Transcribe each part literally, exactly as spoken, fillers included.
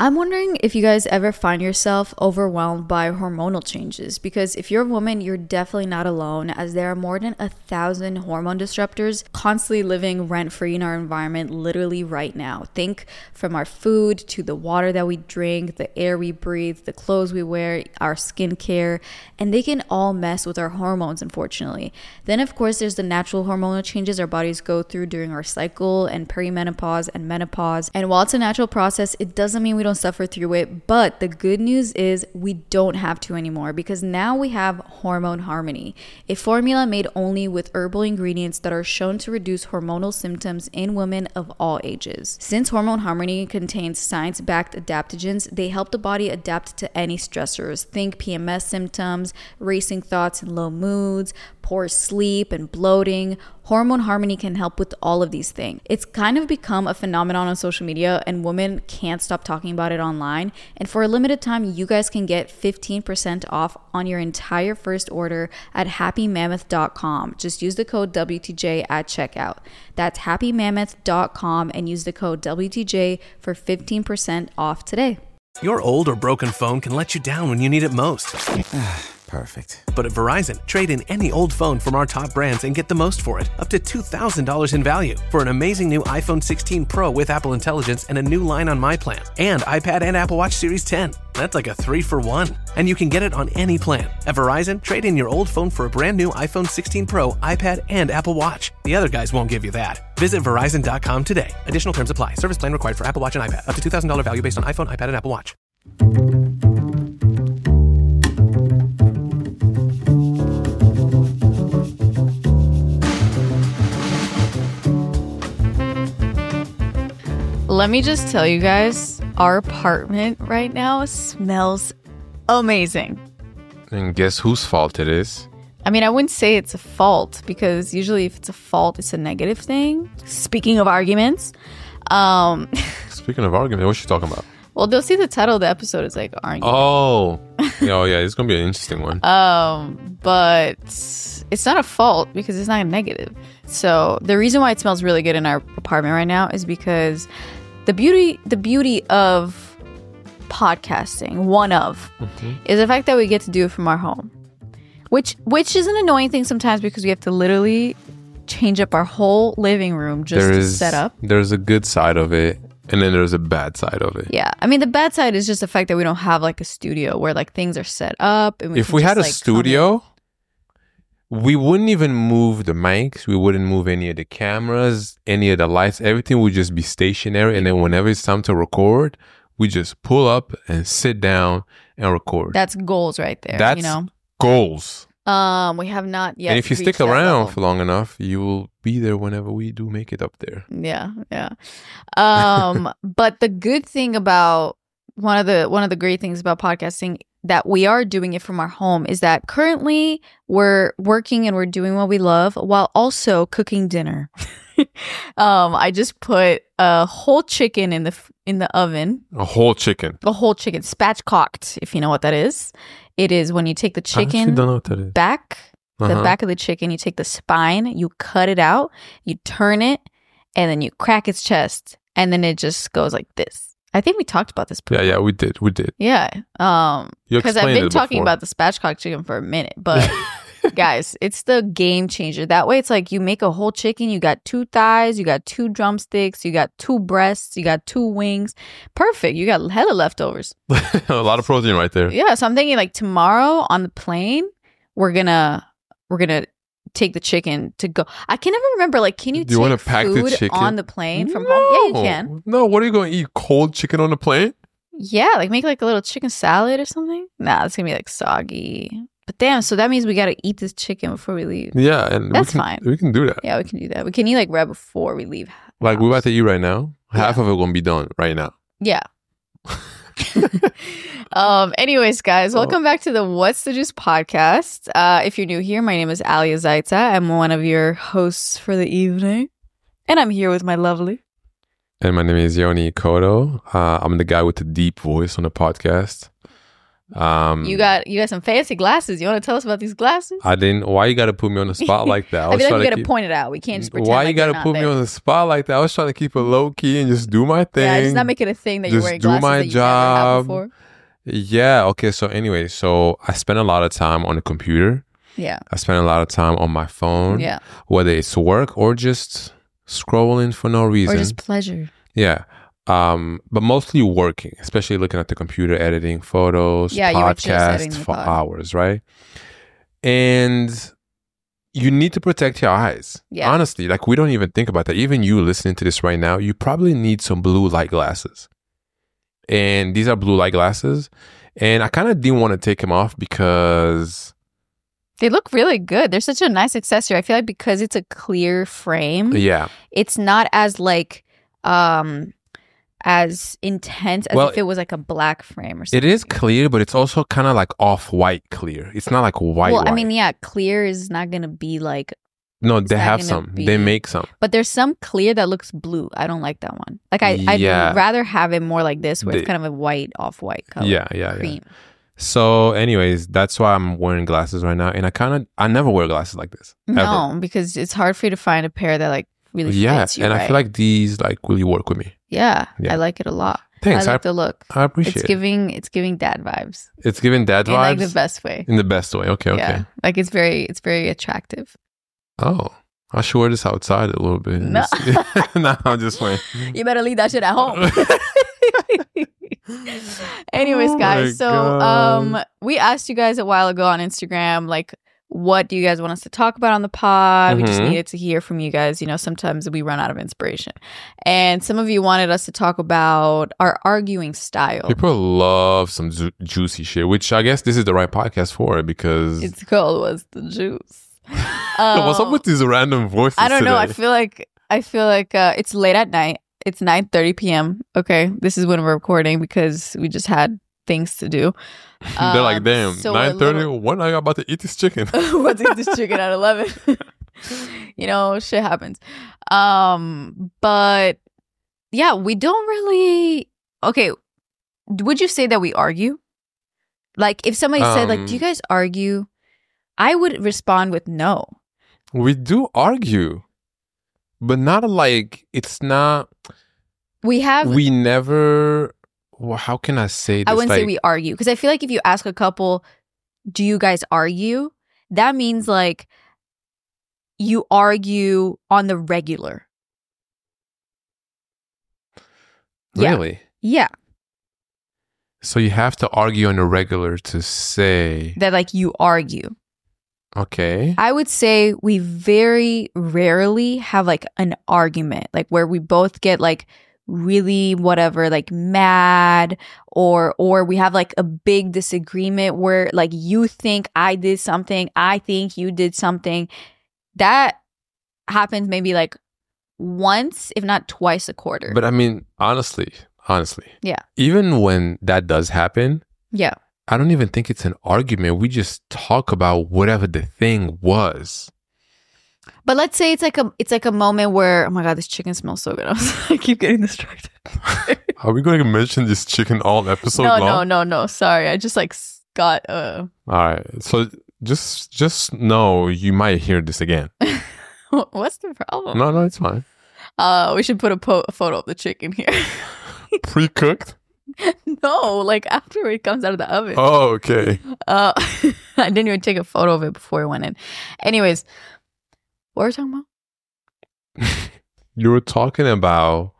I'm wondering if you guys ever find yourself overwhelmed by hormonal changes, because if you're a woman, you're definitely not alone, as there are more than a thousand hormone disruptors constantly living rent-free in our environment literally right now. Think from our food to the water that we drink, the air we breathe, the clothes we wear, our skincare, and they can all mess with our hormones, unfortunately. Then of course there's the natural hormonal changes our bodies go through during our cycle and perimenopause and menopause. And while it's a natural process, it doesn't mean we don't suffer through it. But the good news is we don't have to anymore, because now we have Hormone Harmony, a formula made only with herbal ingredients that are shown to reduce hormonal symptoms in women of all ages. Since Hormone Harmony contains science-backed adaptogens, they help the body adapt to any stressors. Think P M S symptoms, racing thoughts and low moods, poor sleep and bloating. Hormone Harmony can help with all of these things. It's kind of become a phenomenon on social media, and women can't stop talking about it online. And for a limited time, you guys can get fifteen percent off on your entire first order at happy mammoth dot com. Just use the code W T J at checkout. That's happy mammoth dot com and use the code W T J for fifteen percent off today. Your old or broken phone can let you down when you need it most. Perfect. But at Verizon, trade in any old phone from our top brands and get the most for it, up to two thousand dollars in value, for an amazing new iPhone sixteen Pro with Apple Intelligence and a new line on My Plan, and iPad and Apple Watch Series ten. That's like a three for one. And you can get it on any plan. At Verizon, trade in your old phone for a brand new iPhone sixteen Pro, iPad, and Apple Watch. The other guys won't give you that. Visit Verizon dot com today. Additional terms apply. Service plan required for Apple Watch and iPad. Up to two thousand dollars value based on iPhone, iPad, and Apple Watch. Let me just tell you guys, our apartment right now smells amazing. And guess whose fault it is? I mean, I wouldn't say it's a fault, because usually if it's a fault, it's a negative thing. Speaking of arguments. Um, Speaking of argument, what you talking about? Well, they'll see the title of the episode is like argument. Oh. Oh, yeah, it's going to be an interesting one. Um, but it's not a fault because it's not a negative. So the reason why it smells really good in our apartment right now is because the beauty, the beauty of podcasting, one of, mm-hmm. is the fact that we get to do it from our home, which which is an annoying thing sometimes because we have to literally change up our whole living room just there to is, set up. There's a good side of it. And then there's a bad side of it. Yeah. I mean, the bad side is just the fact that we don't have like a studio where like things are set up. And we if we just, had a like, studio, we wouldn't even move the mics. We wouldn't move any of the cameras, any of the lights. Everything would just be stationary. And then whenever it's time to record, we just pull up and sit down and record. That's goals right there. That's you know? goals. Um, we have not yet. And if you stick around for long enough, you will be there whenever we do make it up there. Yeah, yeah. Um, but the good thing about one of the one of the great things about podcasting that we are doing it from our home is that currently we're working and we're doing what we love while also cooking dinner. um, I just put a whole chicken in the in the oven. A whole chicken. A whole chicken, spatchcocked, if you know what that is. It is when you take the chicken don't know what that is. back, uh-huh. the back of the chicken, you take the spine, you cut it out, you turn it, and then you crack its chest, and then it just goes like this. I think we talked about this before. Yeah, yeah, we did. We did. Yeah. Um, because I've been talking before. about the spatchcock chicken for a minute, but guys, it's the game changer. That way, it's like you make a whole chicken. You got two thighs, you got two drumsticks, you got two breasts, you got two wings. Perfect. You got hella leftovers. A lot of protein right there. Yeah. So I'm thinking like tomorrow on the plane, we're gonna we're gonna take the chicken to go. I can never remember. Like, can you Do you take pack food the chicken? on the plane from no. home? Yeah, you can. No. What are you going to eat? Cold chicken on the plane? Yeah, like make like a little chicken salad or something. Nah, it's gonna be like soggy. But damn, so that means we gotta eat this chicken before we leave. Yeah, and that's we can, fine. We can do that. Yeah, we can do that. We can eat like right before we leave. Like we're about to eat right now. Half yeah. of it gonna be done right now. Yeah. um. Anyways, guys, welcome oh. back to the What's the Juice podcast. Uh, if you're new here, my name is Alia Zaitza. I'm one of your hosts for the evening, and I'm here with my lovely. And my name is Yoni Koto. Uh, I'm the guy with the deep voice on the podcast. Um, You got you got some fancy glasses. You want to tell us about these glasses? I didn't. Why you got to put me on the spot like that? I, was feel like trying we to got to keep- point it out. We can't just pretend Why like you got to they're put not me there. on the spot like that? I was trying to keep it low key and just do my thing. Yeah, just not make it a thing that you're Just wearing do glasses my that you never had job. before. Yeah. Okay. So anyway, so I spend a lot of time on the computer. Yeah. I spend a lot of time on my phone. Yeah. Whether it's work or just scrolling for no reason. Or just pleasure. Yeah. Um, but mostly working, especially looking at the computer, editing photos, Yeah, you were just editing podcasts the for pod. hours, right? And you need to protect your eyes. Yeah. Honestly, like we don't even think about that. Even you listening to this right now, you probably need some blue light glasses. And these are blue light glasses. And I kind of didn't want to take them off because They look really good. They're such a nice accessory. I feel like because it's a clear frame, yeah, it's not as like um as intense as Well, if it was like a black frame or something. it is clear, but it's also kind of like off-white clear. It's not like white. Well, I white. mean, yeah, clear is not gonna be like, no, they not have gonna some. be- They make some. but there's some clear that looks blue. I don't like that one. Like I, Yeah. I'd rather have it more like this, where The- it's kind of a white, off-white color. Yeah, yeah, yeah. cream. So, anyways, that's why I'm wearing glasses right now, and I kind of I never wear glasses like this. Ever. No, because it's hard for you to find a pair that like really Yeah, fits you. and I right. feel like these like really work with me. yeah, Yeah. I like it a lot. Thanks, I I, like the look. I appreciate It's it. giving, it's giving dad vibes. It's giving dad In vibes like the best way. in the best way. Okay, okay. Yeah, like it's very, it's very attractive. Oh, I should wear this outside a little bit. No. no, I'm just playing. You better leave that shit at home. Anyways, Oh guys, my so God. um, we asked you guys a while ago on Instagram, like, what do you guys want us to talk about on the pod? We just Mhm. needed to hear from you guys. You know, sometimes we run out of inspiration, and some of you wanted us to talk about our arguing style. People love some ju- juicy shit, which I guess this is the right podcast for it because It's called "What's the Juice." what's up Um, with these random voices? I don't know. I today? feel like I feel like uh, it's late at night. It's nine thirty p.m. Okay, this is when we're recording because we just had things to do. They're like, Um, damn, so we're a nine thirty. little- When are you about to eat this chicken? What's eat this chicken at eleven? You know, shit happens. Um, but yeah, we don't really. Okay, would you say that we argue? Like, if somebody said, like, do you Um, guys argue? I would respond with no. We do argue, but not like it's not. We have. We never. Well, how can I say this? I wouldn't say Like, we argue because I feel like if you ask a couple, do you guys argue? That means like you argue on the regular. Yeah. really. Yeah. So you have to argue on a regular to say That like you argue. okay. I would say we very rarely have like an argument, like where we both get like really whatever, like mad, or or we have like a big disagreement where like you think I did something, I think you did something. That happens maybe like once, if not twice a quarter. But I mean, honestly, honestly, Yeah. Even when that does happen, yeah. I don't even think it's an argument. We just talk about whatever the thing was. But let's say it's like a it's like a moment where, oh my god, this chicken smells so good. I, was, I keep getting distracted. Are we going to mention this chicken all episode no, long? no, no, no. Sorry, I just like s- got uh. All right. So just just know you might hear this again. What's the problem? No, no, it's fine. Uh, we should put a, po- a photo of the chicken here. Pre-cooked? No, like after it comes out of the oven. Oh, okay. Uh, I didn't even take a photo of it before it went in. Anyways, what were we talking about? You were talking about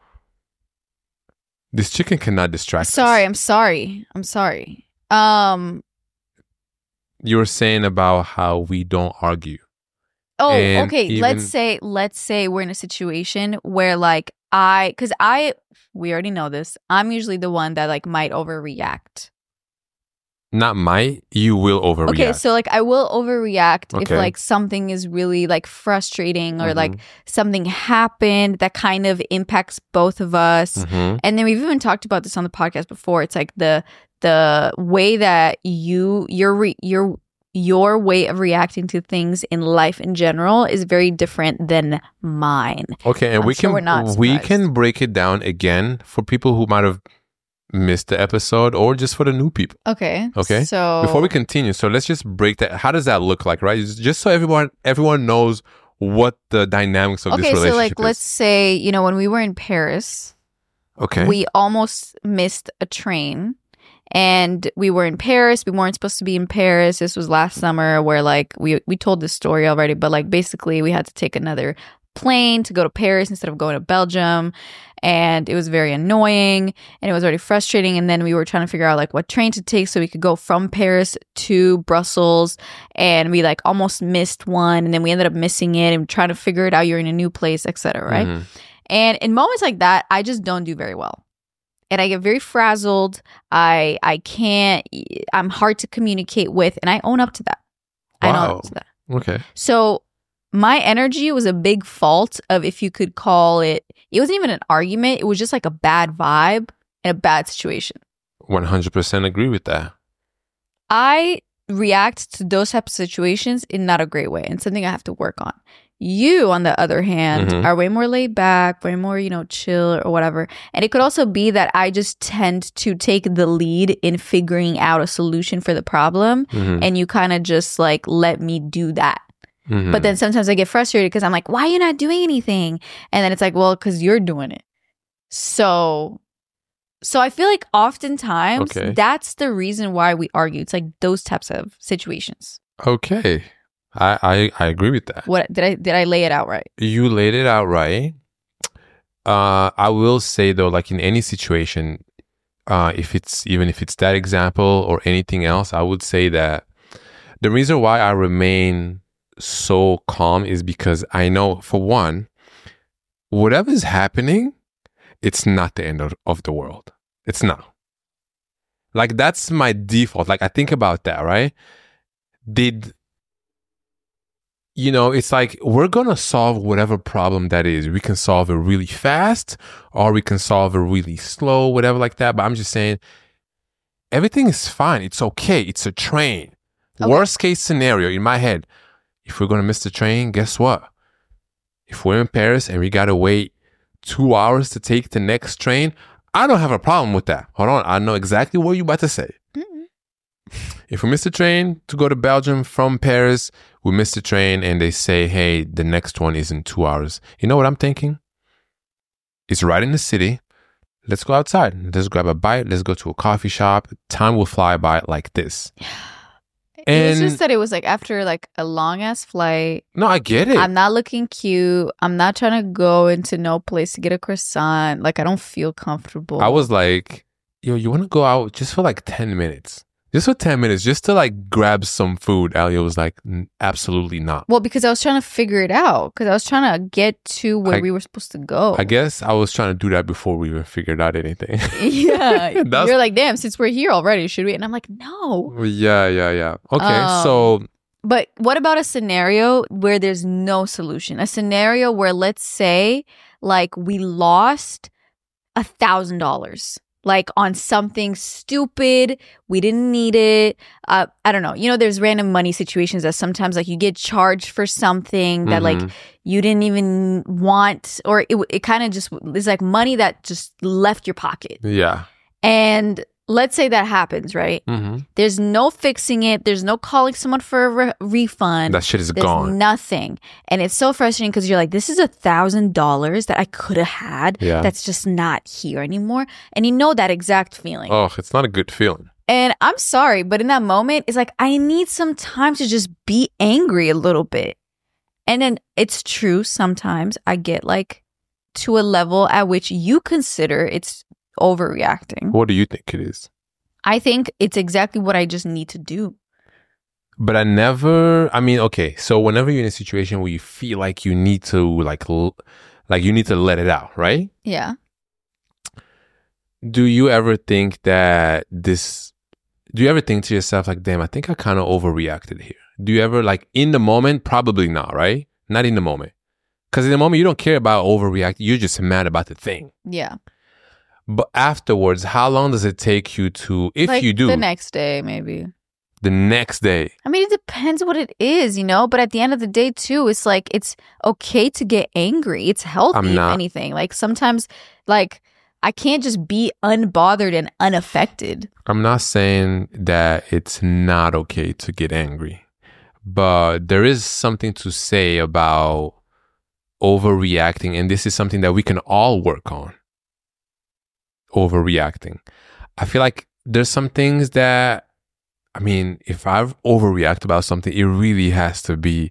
this chicken cannot distract us. Sorry, I'm sorry. I'm sorry. Um. You were saying about how we don't argue. Oh, And okay. Let's even- say let's say we're in a situation where like I, because I, we already know this. I'm usually the one that like might overreact. Not might, you will overreact. Okay, so like I will overreact if Okay. like something is really like frustrating or like Mhm. something happened that kind of impacts both of us. Mhm. And then we've even talked about this on the podcast before. It's like the the way that you your re, your your way of reacting to things in life in general is very different than mine. Okay, and I'm we sure can we're not we surprised. can break it down again for people who might have missed the episode or just for the new people. Okay. Okay. So Before we continue, so let's just break that. How does that look like, right? Just just so everyone everyone knows what the dynamics of okay, this relationship so like is. let's say, you know, when we were in Paris, Okay. we almost missed a train. And we were in Paris. We weren't supposed to be in Paris. This was last summer where like we we told this story already, but like basically we had to take another plane to go to Paris instead of going to Belgium. And it was very annoying and it was already frustrating. And then we were trying to figure out like what train to take so we could go from Paris to Brussels. And we like almost missed one. And then we ended up missing it and trying to figure it out. You're in a new place, et cetera. Right? Mhm. And in moments like that, I just don't do very well. And I get very frazzled. I I can't, I'm hard to communicate with. And I own up to that. I own Wow. up to that. Okay. So my energy was a big fault of, if you could call it, it wasn't even an argument. It was just like a bad vibe and a bad situation. one hundred percent agree with that. I react to those types of situations in not a great way and something I have to work on. You, on the other hand, Mhm. are way more laid back, way more, you know, chill or whatever. And it could also be that I just tend to take the lead in figuring out a solution for the problem. Mhm. And you kind of just like let me do that. Mhm. But then sometimes I get frustrated because I'm like, why are you not doing anything? And then it's like, well, because you're doing it. So, so I feel like oftentimes Okay. that's the reason why we argue. It's like those types of situations. Okay. I, I I agree with that. What did I did I lay it out right? You laid it out right. Uh, I will say though, like in any situation, uh, if it's even if it's that example or anything else, I would say that the reason why I remain so calm is because I know, for one, whatever is happening, it's not the end of, of the world. It's not. Like that's my default. Like I think about that, right? Did You know, it's like we're going to solve whatever problem that is. We can solve it really fast or we can solve it really slow, whatever like that. But I'm just saying everything is fine. It's okay. It's a train. Okay. Worst case scenario in my head, if we're going to miss the train, guess what? If we're in Paris and we got to wait two hours to take the next train, I don't have a problem with that. Hold on. I know exactly what you're about to say. If we miss the train to go to Belgium from Paris, we miss the train and they say, hey, the next one is in two hours. You know what I'm thinking? It's right in the city. Let's go outside. Let's grab a bite. Let's go to a coffee shop. Time will fly by like this. It's And just that it was like after like a long ass flight. no, I get it. I'm not looking cute. I'm not trying to go into no place to get a croissant. Like I don't feel comfortable. I was like, yo, you want to go out just for like ten minutes? Just for ten minutes, just to like grab some food. Alia was like, "N- absolutely not. Well, because I was trying to figure it out. Because I was trying to get to where I- we were supposed to go. I guess I was trying to do that before we even figured out anything. Yeah. That's- You're like, damn, since we're here already, should we? And I'm like, no. yeah, yeah, yeah. Okay, Um, so But what about a scenario where there's no solution? A scenario where, let's say, like we lost a thousand dollars, like on something stupid, we didn't need it. Uh, I don't know. You know, there's random money situations that sometimes like you get charged for something that like Mhm. you didn't even want, or it it kind of just is like money that just left your pocket. yeah. And let's say that happens, right? hmm There's no fixing it. There's no calling someone for a re- refund. That shit is There's gone. nothing. And it's so frustrating because you're like, this is a thousand dollars that I could have had Yeah. that's just not here anymore. And you know that exact feeling. Oh, it's not a good feeling. And I'm sorry, but in that moment, it's like, I need some time to just be angry a little bit. And then it's true. Sometimes I get like to a level at which you consider it's overreacting. What do you think it is? I think it's exactly what I just need to do. But I never, I mean, okay, so whenever you're in a situation where you feel like you need to, like, l- like you need to let it out, right? Yeah. Do you ever think that this, do you ever think to yourself, like, damn, I think I kind of overreacted here? Do you ever, like, in the moment? Probably not, right? Not in the moment. Because in the moment, you don't care about overreacting. You're just mad about the thing. Yeah. But afterwards, how long does it take you to, if Like you do, the next day, maybe. the next day? I mean, it depends what it is, you know? But at the end of the day, too, it's like, it's okay to get angry. It's healthy, I'm if not. anything. Like, sometimes, like, I can't just be unbothered and unaffected. I'm not saying that it's not okay to get angry, but there is something to say about overreacting, and this is something that we can all work on. Overreacting. I feel like there's some things that, I mean, if I've overreact about something, it really has to be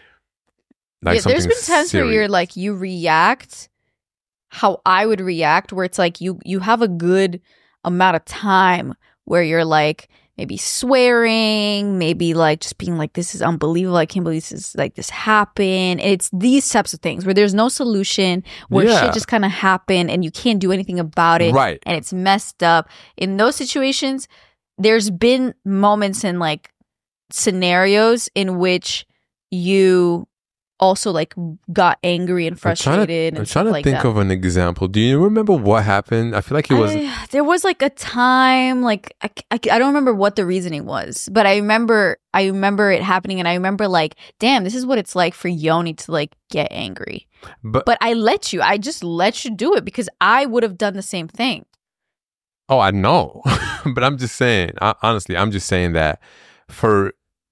like yeah, something there's been times serious. where you're like, you react how I would react, where it's like you you have a good amount of time where you're like maybe swearing, maybe like just being like, this is unbelievable, I can't believe this is like this happened. It's these types of things where there's no solution, where Yeah. shit just kind of happened and you can't do anything about it, Right. and it's messed up. In those situations, there's been moments in like scenarios in which you also like got angry and I'm trying frustrated to, and I'm stuff trying to like think that. of an example. Do you remember what happened? I feel like it was I- there was like a time, like I, I, I don't remember what the reasoning was, but I remember I remember it happening, and I remember like, damn, this is what it's like for Yoni to like get angry. but, But I let you, I just let you do it because I would have done the same thing. oh, I know. But I'm just saying, I, honestly, I'm just saying that for,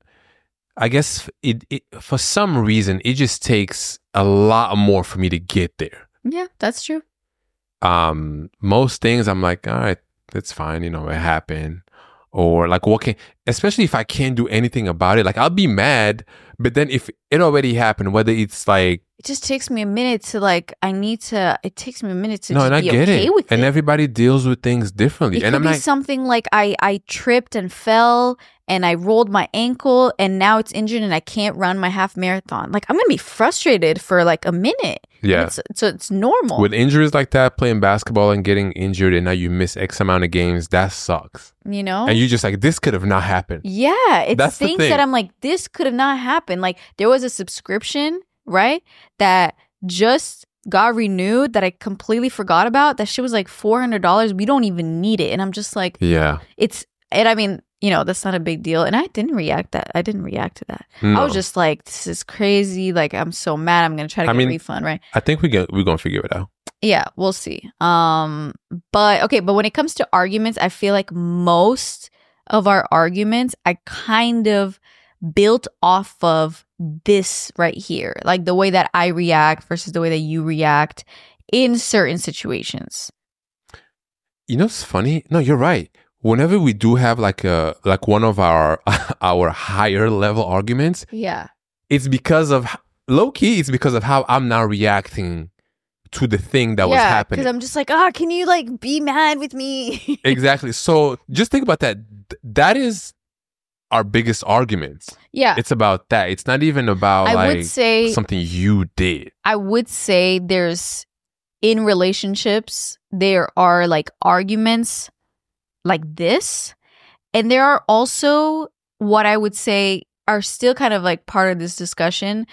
I guess it, it for some reason, it just takes a lot more for me to get there. Yeah, that's true. Um, most things I'm like, all right, that's fine. You know, it happened. Or like, what can, especially if I can't do anything about it, like I'll be mad, but then if it already happened, whether it's like, It just takes me a minute to like, I need to, it takes me a minute to no, just and I be get okay it. with And it. everybody deals with things differently. It and could I'm be like, something like I, I tripped and fell and I rolled my ankle and now it's injured and I can't run my half marathon. Like I'm going to be frustrated for like a minute. Yeah. It's, so it's normal. with injuries like that, playing basketball and getting injured, and now you miss X amount of games, that sucks. you know? And you just like, this could have not happened. Yeah. It's That's the things thing. that I'm like, this could have not happened. Like there was a subscription, right? That just got renewed that I completely forgot about. That shit was like four hundred dollars. We don't even need it. And I'm just like, Yeah. it's, and I mean, you know, that's not a big deal. And I didn't react that. I didn't react to that. I No. was just like, this is crazy. Like, I'm so mad. I'm going to try to I get mean- a refund, right? I think we get, we're going to figure it out. Yeah, we'll see. Um, but okay, but when it comes to arguments, I feel like most of our arguments I kind of built off of this right here. Like the way that I react versus the way that you react in certain situations. You know, it's funny. No, you're right. Whenever we do have like a, like one of our, our higher level arguments, Yeah. it's because of, low key, it's because of how I'm now reacting to the thing that was yeah, happening. because I'm just like, ah, can you like be mad with me? Exactly. So just think about that. Th- That is our biggest arguments. Yeah. It's about that. It's not even about I like would say something you did. I would say there's in relationships there are like arguments like this, and there are also what I would say are still kind of like part of this discussion,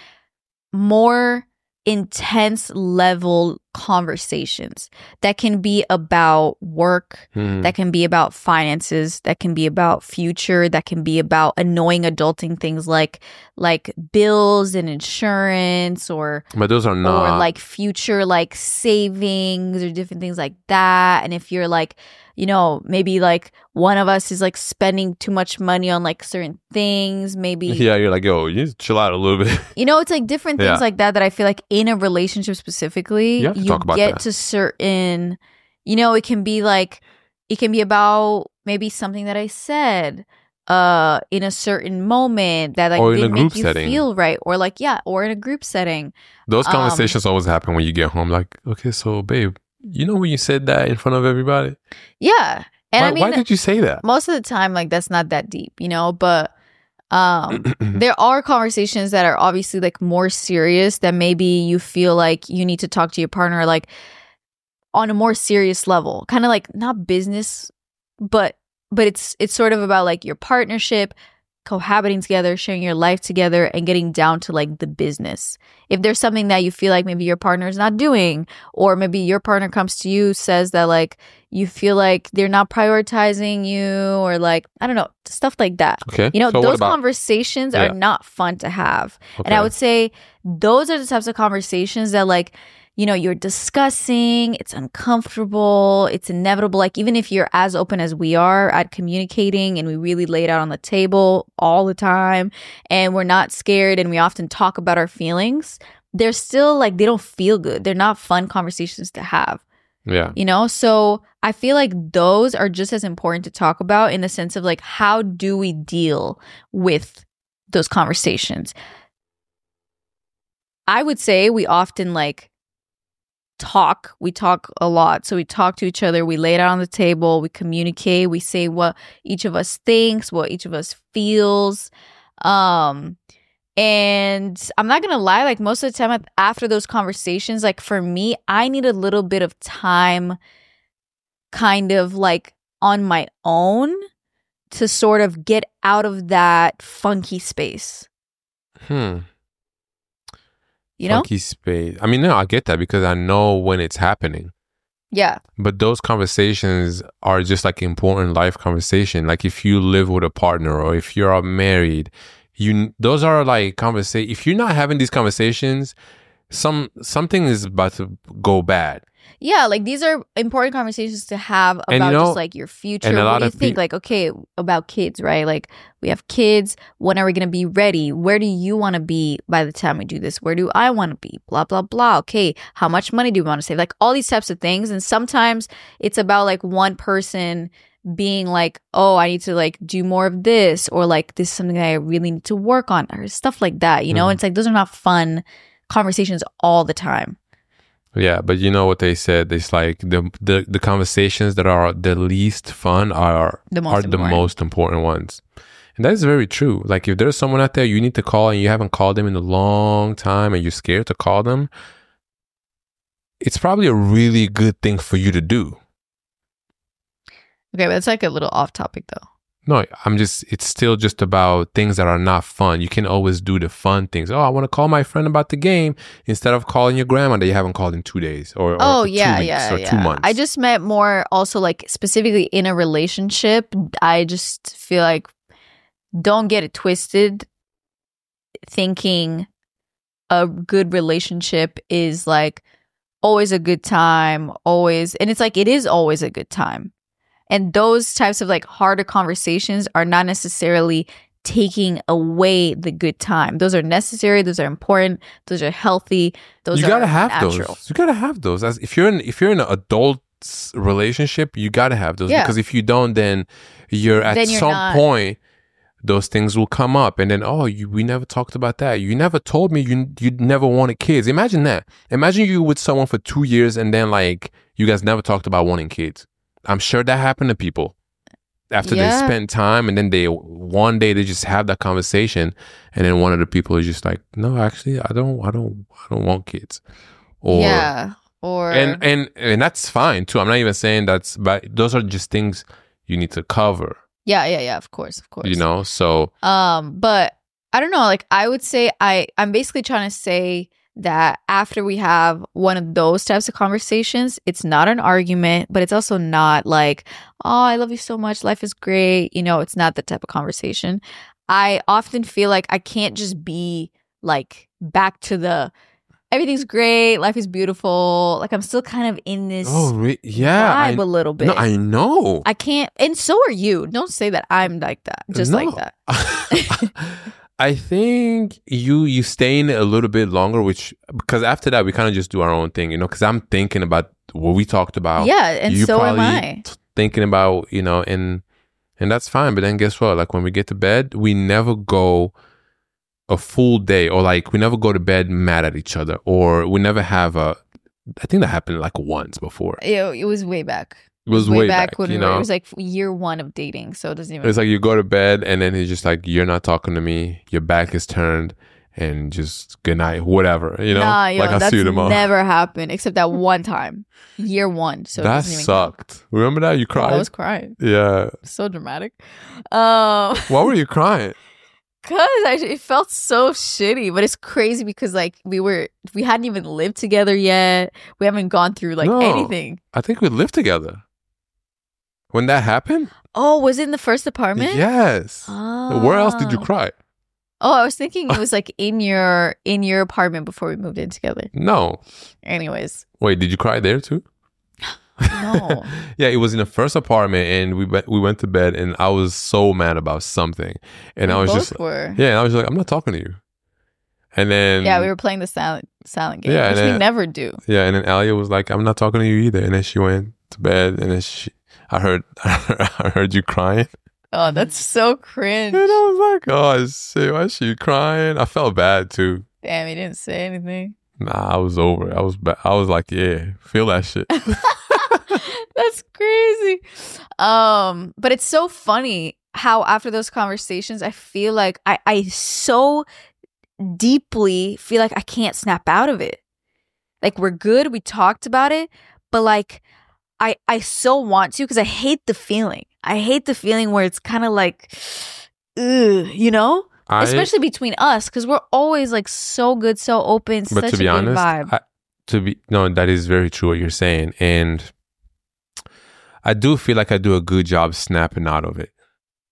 more intense level conversations that can be about work, Hmm. that can be about finances, that can be about future, that can be about annoying adulting things like like bills and insurance, or But those are not. or like future like savings or different things like that. And if you're like, you know, maybe like one of us is like spending too much money on like certain things, maybe yeah, you're like, yo, you just chill out a little bit. you know, it's like different things Yeah. like that that I feel like in a relationship specifically, You have to talk about get that. to certain, you know, it can be like, it can be about maybe something that I said uh, in a certain moment that like Or in a didn't group make you setting. feel right. Or like, yeah, or in a group setting. Those Um, conversations always happen when you get home. Like, okay, so babe, you know when you said that in front of everybody? Yeah. And why, I mean, why did you say that? most of the time, like that's not that deep, you know, but um there are conversations that are obviously like more serious that maybe you feel like you need to talk to your partner like on a more serious level, kind of like not business, but but it's it's sort of about like your partnership, cohabiting together, sharing your life together, and getting down to like the business. If there's something that you feel like maybe your partner is not doing, or maybe your partner comes to you, says that like you feel like they're not prioritizing you, or like I don't know, stuff like that. Okay. You know, so what those about, conversations Yeah. are not fun to have. And Okay. I would say those are the types of conversations that like you know, you're discussing, it's uncomfortable, it's inevitable. Like, even if you're as open as we are at communicating and we really lay it out on the table all the time and we're not scared and we often talk about our feelings, they're still like, they don't feel good. They're not fun conversations to have. Yeah. You know, so I feel like those are just as important to talk about in the sense of like, how do we deal with those conversations? I would say we often like talk. We talk a lot. So we talk to each other. We lay it out on the table. We communicate. We say what each of us thinks, what each of us feels. Um, and I'm not going to lie, like most of the time after those conversations, like for me, I need a little bit of time kind of like on my own to sort of get out of that funky space. Hmm. You know? Funky space. I mean, no, I get that because I know when it's happening. Yeah. But those conversations are just like important life conversation. Like if you live with a partner or if you're married, you those are like conversation. If you're not having these conversations, some something is about to go bad. Yeah, like these are important conversations to have about And, you know, just like your future. and a What lot do you of think? peop- Like, okay, about kids, right? Like we have kids. When are we going to be ready? Where do you want to be by the time we do this? Where do I want to be? Blah, blah, blah. Okay, how much money do we want to save? Like all these types of things. And sometimes it's about like one person being like, oh, I need to like do more of this, or like this is something that I really need to work on, or stuff like that. You know, Mhm. it's like those are not fun conversations all the time. Yeah, but you know what they said? It's like the the, the conversations that are the least fun are The most are the important. most important ones. And that is very true. Like if there's someone out there you need to call and you haven't called them in a long time and you're scared to call them, it's probably a really good thing for you to do. Okay, but it's like a little off topic though. No, I'm just, it's still just about things that are not fun. You can always do the fun things. Oh, I want to call my friend about the game instead of calling your grandma that you haven't called in two days or, or Oh two yeah, weeks yeah, or yeah. two months. I just meant more also like specifically in a relationship. I just feel like don't get it twisted thinking a good relationship is like always a good time, always, and it's like it is always a good time. And those types of like harder conversations are not necessarily taking away the good time. Those are necessary. Those are important. Those are healthy. Those you are gotta have natural. those. You gotta have those. As if you're in, if you're in an adult s- relationship, you gotta have those Yeah. because if you don't, then you're at Then you're some not- point those things will come up, and then oh, you we never talked about that. You never told me you you never wanted kids. Imagine that. Imagine you with someone for two years, and then like you guys never talked about wanting kids. I'm sure that happened to people after Yeah. they spend time, and then they one day they just have that conversation, and then one of the people is just like, no, actually, I don't, I don't, I don't want kids. Or yeah. Or and and and that's fine too. I'm not even saying that's, but those are just things you need to cover. yeah, yeah, yeah. Of course, of course. You know, so Um, but I don't know. Like I would say, I I'm basically trying to say that after we have one of those types of conversations, it's not an argument, but it's also not like, oh, I love you so much, life is great. You know, it's not that type of conversation. I often feel like I can't just be like back to the everything's great, life is beautiful. Like I'm still kind of in this oh re- yeah, I, vibe a little bit. no, I know. I can't, and so are you. Don't say that I'm like that, just No. like that. I think you you stay in it a little bit longer, which because after that we kind of just do our own thing, you know. Because I'm thinking about what we talked about. Yeah, and You so am probably I. t- thinking about, you know, and and that's fine. But then guess what? Like when we get to bed, we never go a full day, or like we never go to bed mad at each other, or we never have a. I think that happened like once before. It, it was way back. It was way, back, when you we were- know. it was like year one of dating, so it doesn't even. It's like you go to bed and then he's just like, you're not talking to me. Your back is turned and just good night, whatever, you know? Nah, yo, like I'll that's see you tomorrow. never happened except that one time, year one. So it that doesn't even count. sucked. Remember that? You Oh, cried? I was crying. yeah. So dramatic. Um, Why were you crying? cause I, it felt so shitty, but it's crazy because like we were, we hadn't even lived together yet. We haven't gone through like No. anything. I think we lived together. When that happened? Oh, was it in the first apartment? Yes. Oh. Where else did you cry? Oh, I was thinking it was like in your in your apartment before we moved in together. No. Anyways. Wait, did you cry there too? No. Yeah, it was in the first apartment, and we be- we went to bed, and I was so mad about something, and We I was both just were. yeah, and I was like, I'm not talking to you. And then Yeah, we were playing the silent silent game, Yeah, which and we then- never do. yeah, and then Alia was like, I'm not talking to you either, and then she went to bed, and then she, I heard I heard you crying, Oh, that's so cringe. and I was like, oh shit, why is she crying? I felt bad too. Damn, he didn't say anything. Nah, I was over it. I was ba- I was like, yeah, feel that shit. That's crazy. Um, but it's so funny how after those conversations, I feel like I, I so deeply feel like I can't snap out of it. Like we're good, we talked about it, but like I I so want to because I hate the feeling. I hate the feeling where it's kind of like, ugh, you know? I, Especially between us, because we're always like so good, so open, but such to be a honest, good vibe. I, to be no, that is very true what you're saying, and I do feel like I do a good job snapping out of it.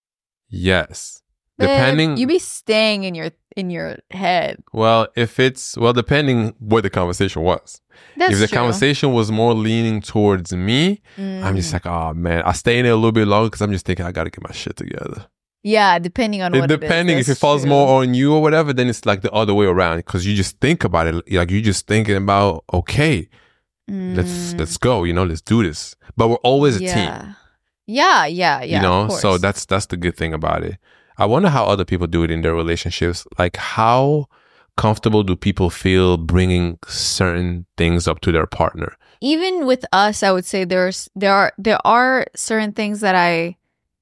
Yes, Babe, depending. you be staying in your in your head. well, if it's well, depending what the conversation was. That's if the true. conversation was more leaning towards me, I'm just Mm. like, oh man, I stay in there a little bit longer because I'm just thinking I got to get my shit together. Yeah, depending on It, what depending it is. if it That's falls true. more on you or whatever, then it's like the other way around because you just think about it, like you just thinking about, okay, let's Mm, let's go, you know, let's do this. But we're always a yeah. team, Yeah, yeah, yeah. you of know. So course. that's that's the good thing about it. I wonder how other people do it in their relationships. Like, how comfortable do people feel bringing certain things up to their partner? Even with us, I would say there's there are there are certain things that I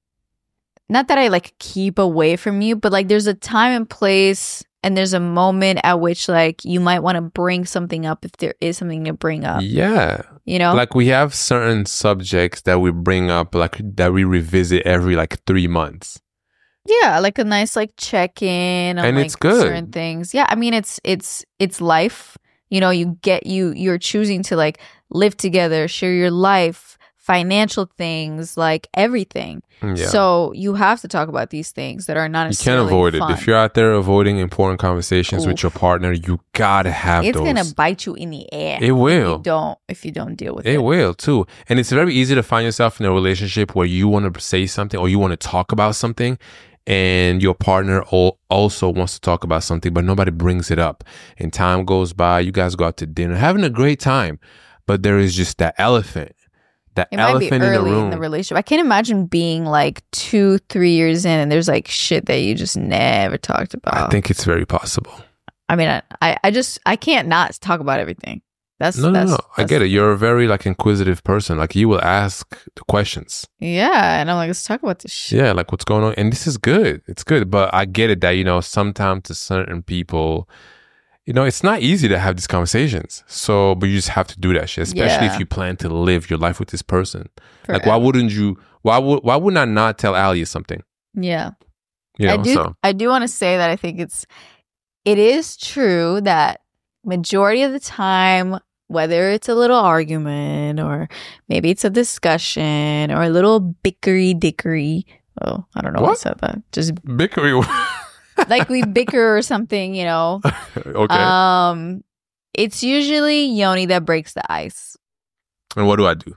not that I like keep away from you, but like there's a time and place and there's a moment at which like you might want to bring something up if there is something to bring up. Yeah, You know? like we have certain subjects that we bring up, like that we revisit every like three months. Yeah, like a nice like check in on And like it's good. certain things. Yeah, I mean it's it's it's life. You know, you get you you're choosing to like live together, share your life, financial things, like everything. Yeah. So you have to talk about these things that are not You can't necessarily avoid fun. it. If you're out there avoiding important conversations with Oof. your partner, you gotta have it's those. gonna bite you in the ass. It If will. you don't if you don't deal with It it. will too. And it's very easy to find yourself in a relationship where you want to say something or you want to talk about something and your partner al- also wants to talk about something, but nobody brings it up. And time goes by, you guys go out to dinner, having a great time, but there is just that elephant. That It might be elephant in the early room. in the relationship. I can't imagine being like two, three years in and there's like shit that you just never talked about. I think it's very possible. I mean, I, I, I just I can't not talk about everything. That's No, no, that's, no. I that's- get it. You're a very like inquisitive person. Like you will ask the questions. Yeah, and I'm like, let's talk about this shit. Yeah, like what's going on. And this is good. It's good. But I get it that, you know, sometimes to certain people, you know, it's not easy to have these conversations. So, but you just have to do that shit, especially Yeah. if you plan to live your life with this person. Like, Forever. why wouldn't you, why would, why wouldn't I not tell Alia something? Yeah, You know, I do. so. I do want to say that I think it's it is true that majority of the time, whether it's a little argument or maybe it's a discussion or a little bickery dickery. Oh, I don't know why I What? said that. Just Bickering. like we bicker or something, you know. Okay. Um, it's usually Yoni that breaks the ice. And what do I do?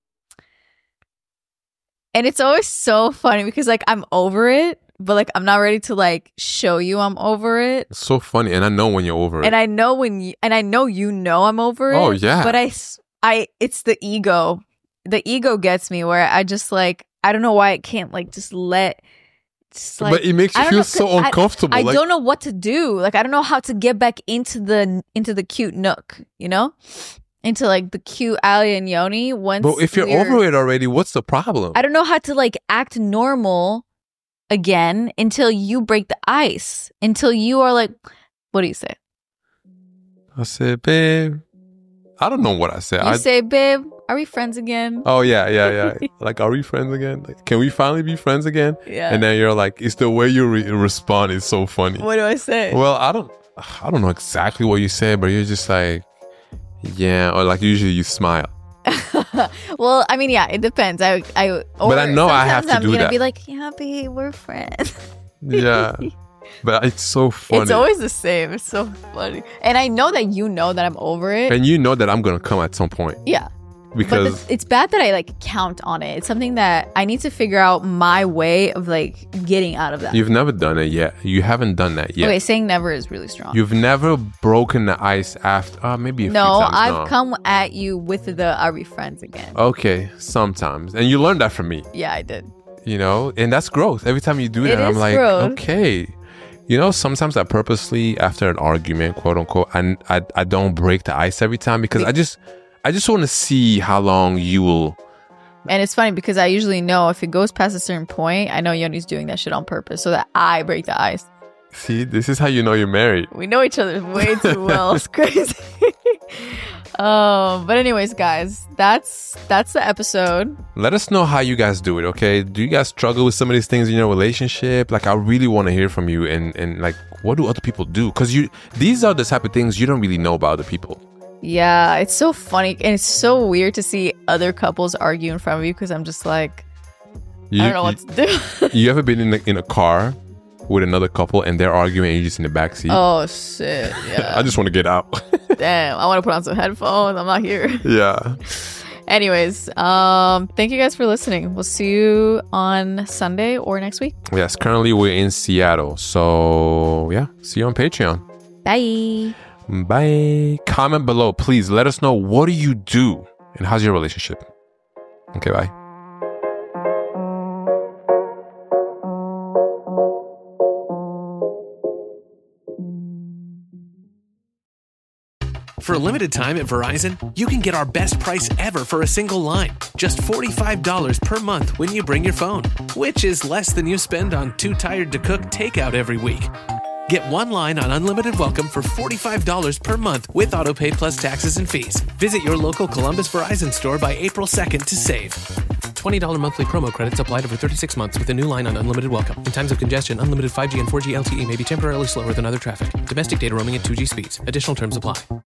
And it's always so funny because like I'm over it, but like I'm not ready to like show you I'm over it. It's so funny. And I know when you're over it. And I know when you and I know you know I'm over it. Oh, yeah. But I s- I it's the ego. The ego gets me where I just like I don't know why I can't like just let just like but it makes you I don't feel know, so 'cause I- uncomfortable. I like, don't know what to do. Like I don't know how to get back into the into the cute nook, you know? Into like the cute Ali and Yoni once but if you're we're- over it already, what's the problem? I don't know how to like act normal again until you break the ice. Until you are like, what do you say? I said, babe, I don't know what I said. You I, say, babe, are we friends again? oh, yeah, yeah, yeah. Like, are we friends again? Like, can we finally be friends again? Yeah. And then you're like, it's the way you re- respond is so funny. What do I say? Well, I don't, I don't know exactly what you said, but you're just like, yeah, or like usually you smile. Well, I mean, yeah, it depends. I, I, or But I know I have sometimes to I'm do gonna that. be like, yeah, babe, we're friends. Yeah. But it's so funny. It's always the same. It's so funny. And I know that you know that I'm over it. And you know that I'm going to come at some point. Yeah. Because but the, it's bad that I like count on it. It's something that I need to figure out my way of like getting out of that. You've never done it yet. You haven't done that yet. Okay, saying never is really strong. You've never broken the ice after, uh, maybe a no, few times. I've no, I've come at you with the are we friends again? Okay, sometimes. And you learned that from me. Yeah, I did. You know, and that's growth. Every time you do that, It I'm is like, growth. okay. You know, sometimes I purposely, after an argument, quote unquote, I, I, I don't break the ice every time because I just... I just want to see how long you will. And it's funny because I usually know if it goes past a certain point, I know Yoni's doing that shit on purpose so that I break the ice. See, this is how you know you're married. We know each other way too well. It's crazy. um, but anyways, guys, that's that's the episode. Let us know how you guys do it, okay? Do you guys struggle with some of these things in your relationship? Like, I really want to hear from you. And, and like, what do other people do? Because you, these are the type of things you don't really know about other people. Yeah, it's so funny and it's so weird to see other couples argue in front of you because I'm just like, you, I don't know what you, to do. You ever been in a, in a car with another couple and they're arguing and you're just in the back seat? Oh, shit. Yeah. I just want to get out. Damn, I want to put on some headphones. I'm not here. Yeah. Anyways, um, thank you guys for listening. We'll see you on Sunday or next week. Yes, currently we're in Seattle. So, yeah, see you on Patreon. Bye. Bye. Comment below, please. Let us know, what do you do and how's your relationship? Okay, bye. For a limited time at Verizon, you can get our best price ever for a single line. Just forty-five dollars per month when you bring your phone, which is less than you spend on Too Tired to Cook takeout every week. Get one line on Unlimited Welcome for forty-five dollars per month with AutoPay plus taxes and fees. Visit your local Columbus Verizon store by April second to save. twenty dollars monthly promo credits applied over thirty-six months with a new line on Unlimited Welcome. In times of congestion, unlimited five G and four G L T E may be temporarily slower than other traffic. Domestic data roaming at two G speeds. Additional terms apply.